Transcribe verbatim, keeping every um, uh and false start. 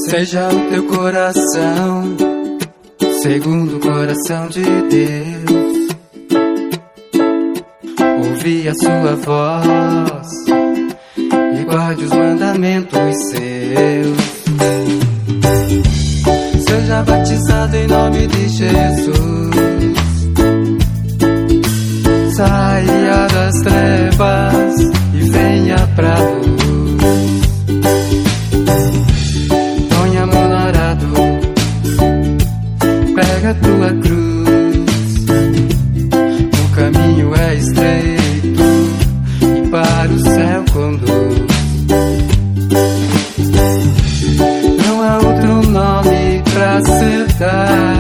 Seja o teu coração segundo o coração de Deus. Ouvi a sua voz e guarde os mandamentos seus. Seja batizado em nome de Jesus. Saia das trevas e venha pra luz. Põe a mão no arado, pega a tua cruz. O caminho é estreito e para o céu conduz. Não há outro nome pra ser dado